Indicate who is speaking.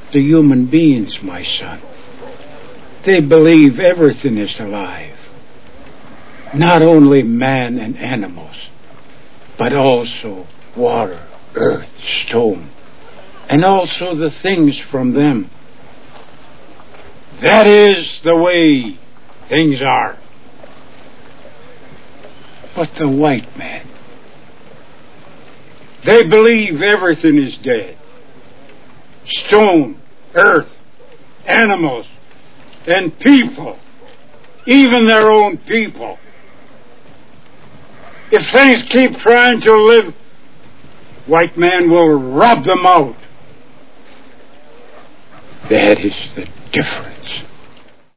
Speaker 1: the human beings, my son. They believe everything is alive. Not only man and animals, but also water, earth, stone, and also the things from them. That is the way things are. But the white man, they believe everything is dead. Stone, earth, animals, and people, even their own people. If things keep trying to live, white man will rob them out. That is the difference.